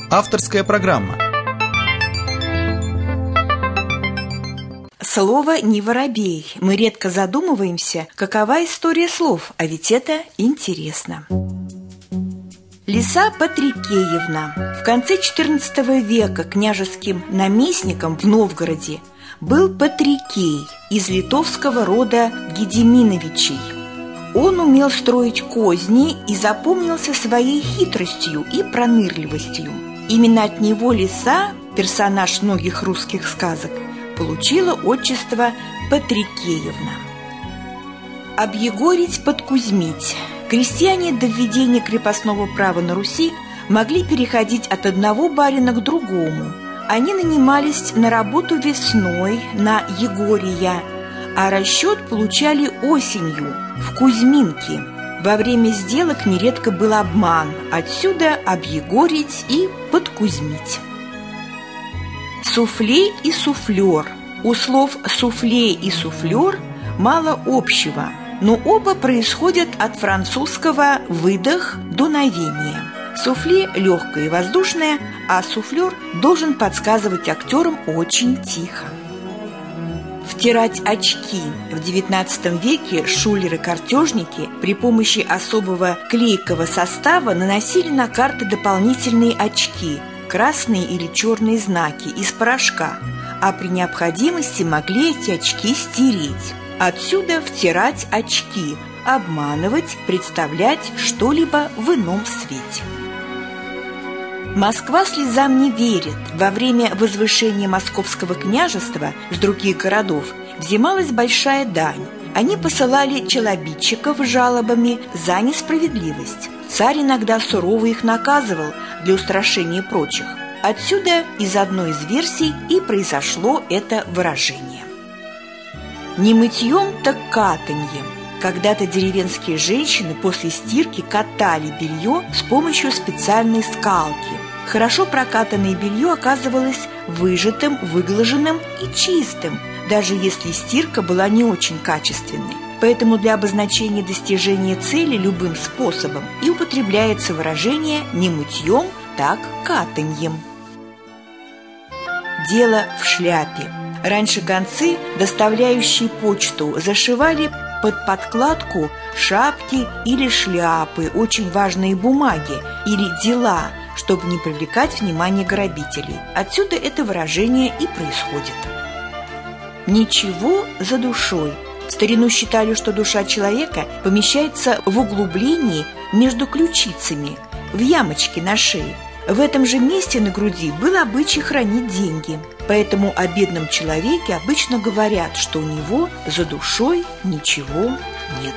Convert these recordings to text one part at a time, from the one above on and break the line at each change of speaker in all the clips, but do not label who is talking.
Авторская программа.
Слово не воробей. Мы редко задумываемся, какова история слов, а ведь это интересно. Лиса Патрикеевна. В конце XIV века княжеским наместником в Новгороде был Патрикей из литовского рода Гедеминовичей. Он умел строить козни и запомнился своей хитростью и пронырливостью. Именно от него лиса, персонаж многих русских сказок, получила отчество Патрикеевна. Объегорить, подкузмить. Крестьяне до введения крепостного права на Руси могли переходить от одного барина к другому. Они нанимались на работу весной на егория, а расчет получали осенью в Кузьминке. Во время сделок нередко был обман, отсюда объегорить и подкузмить. Суфле и суфлер. У слов суфле и суфлер мало общего, но оба происходят от французского «выдох» – «дуновение». Суфле легкое и воздушное, а суфлер должен подсказывать актерам очень тихо. Втирать очки. В XIX веке шулеры-картежники при помощи особого клейкого состава наносили на карты дополнительные очки, красные или черные знаки из порошка, а при необходимости могли эти очки стереть. Отсюда втирать очки, обманывать, представлять что-либо в ином свете. Москва слезам не верит. Во время возвышения Московского княжества с других городов взималась большая дань. Они посылали челобитчиков с жалобами за несправедливость. Царь иногда сурово их наказывал для устрашения прочих. Отсюда из одной из версий и произошло это выражение. Не мытьем, так катаньем. Когда-то деревенские женщины после стирки катали белье с помощью специальной скалки. Хорошо прокатанное белье оказывалось выжатым, выглаженным и чистым, даже если стирка была не очень качественной. Поэтому для обозначения достижения цели любым способом и употребляется выражение «не мытьем, так катаньем». Дело в шляпе. Раньше гонцы, доставляющие почту, зашивали под подкладку шапки или шляпы, очень важные бумаги или дела, чтобы не привлекать внимание грабителей. Отсюда это выражение и происходит. Ничего за душой. В старину считали, что душа человека помещается в углублении между ключицами, в ямочке на шее. В этом же месте на груди был обычай хранить деньги. Поэтому о бедном человеке обычно говорят, что у него за душой ничего нет.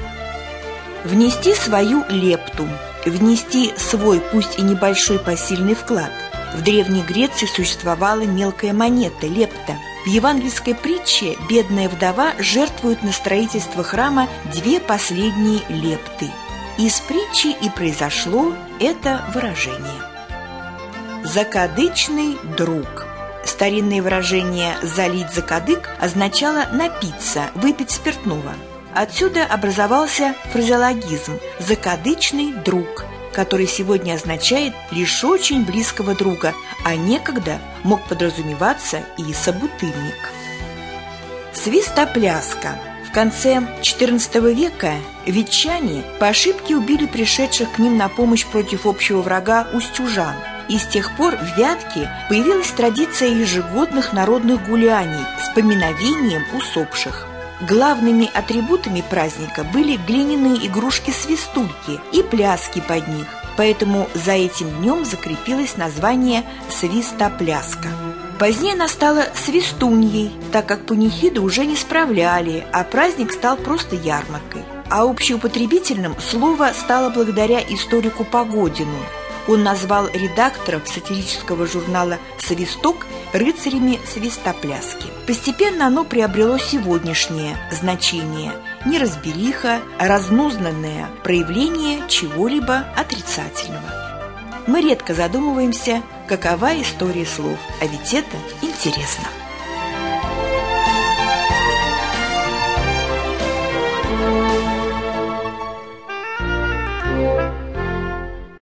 Внести свою лепту. Внести свой, пусть и небольшой посильный вклад. В Древней Греции существовала мелкая монета – лепта. В евангельской притче бедная вдова жертвует на строительство храма 2 последние лепты. Из притчи и произошло это выражение. Закадычный друг. Старинное выражение «залить закадык» означало напиться, выпить спиртного. Отсюда образовался фразеологизм «закадычный друг», который сегодня означает лишь очень близкого друга, а некогда мог подразумеваться и собутыльник. Свистопляска. В конце XIV века ветчане по ошибке убили пришедших к ним на помощь против общего врага устюжан. И с тех пор в Вятке появилась традиция ежегодных народных гуляний с поминовением усопших. Главными атрибутами праздника были глиняные игрушки-свистульки и пляски под них, поэтому за этим днем закрепилось название «свистопляска». Позднее она стала свистуньей, так как панихиду уже не справляли, а праздник стал просто ярмаркой. А общеупотребительным слово стало благодаря историку Погодину. Он назвал редакторов сатирического журнала «Свисток» рыцарями свистопляски. Постепенно оно приобрело сегодняшнее значение – неразбериха, разнузнанное проявление чего-либо отрицательного. Мы редко задумываемся, какова история слов, а ведь это интересно.